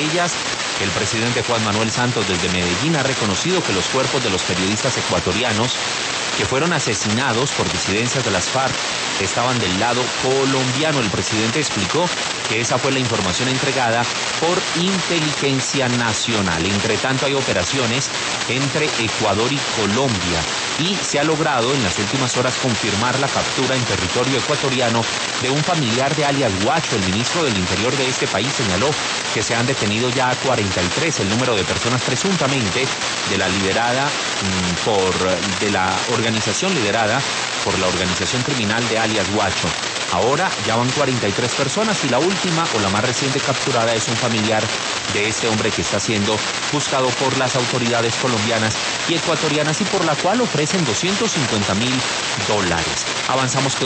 ellas, el presidente Juan Manuel Santos desde Medellín ha reconocido que los cuerpos de los periodistas ecuatorianos que fueron asesinados por disidencias de las FARC estaban del lado colombiano. El presidente explicó que esa fue la información entregada por Inteligencia Nacional. Entre tanto, hay operaciones entre Ecuador y Colombia y se ha logrado en las últimas horas confirmar la captura en territorio ecuatoriano de un familiar de alias Guacho. El ministro del Interior de este país señaló que se han detenido ya 43 el número de personas presuntamente de la organización liderada por la organización criminal de alias Guacho. Ahora ya van 43 personas y la última o la más reciente capturada es un familiar de este hombre que está siendo buscado por las autoridades colombianas y ecuatorianas y por la cual ofrecen $250,000. Avanzamos con